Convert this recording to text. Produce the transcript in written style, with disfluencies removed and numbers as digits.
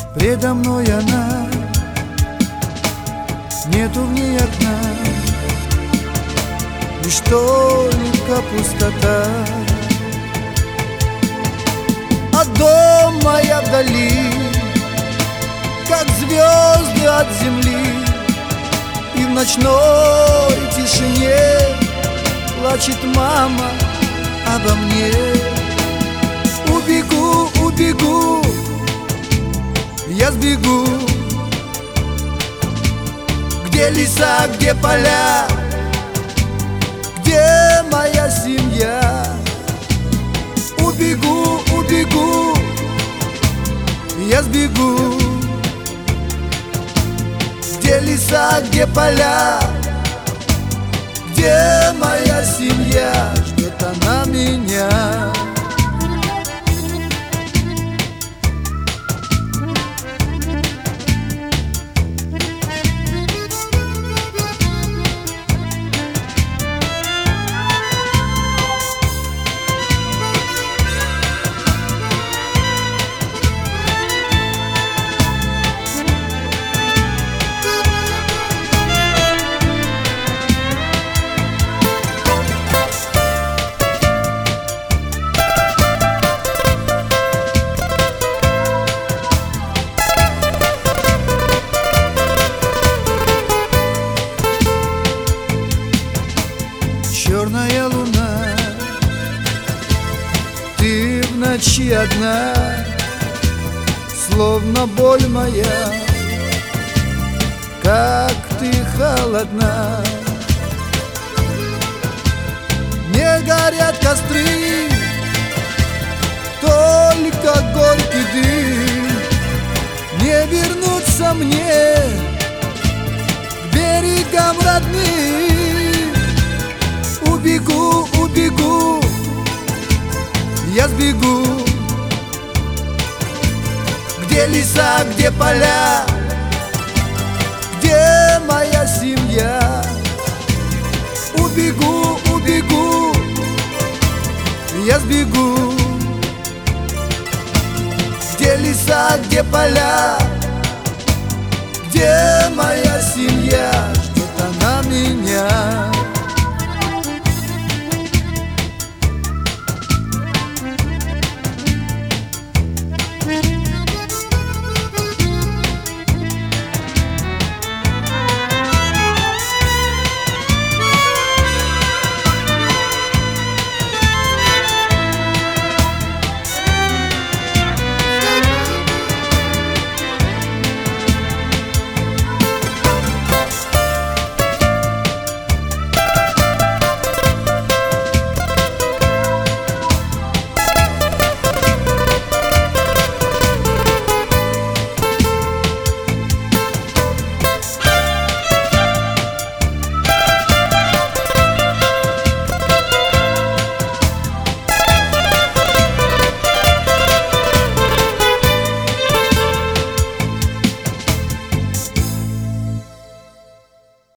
Предо мной она, нету в ней окна, лишь только пустота. А дом моя вдали, как звезды от земли, и в ночной тишине плачет мама обо мне. Убегу, убегу, я сбегу, где леса, где поля, где моя семья. Убегу, убегу, я сбегу, где леса, где поля, где моя семья. Ждет она меня. Черная луна, ты в ночи одна, словно боль моя, как ты холодна. Не горят костры, только горький дым. Не вернуться мне к берегам родным. Убегу, убегу, я сбегу, где леса, где поля, где моя семья. Убегу, убегу, я сбегу, где леса, где поля, где моя семья. Ждет она меня.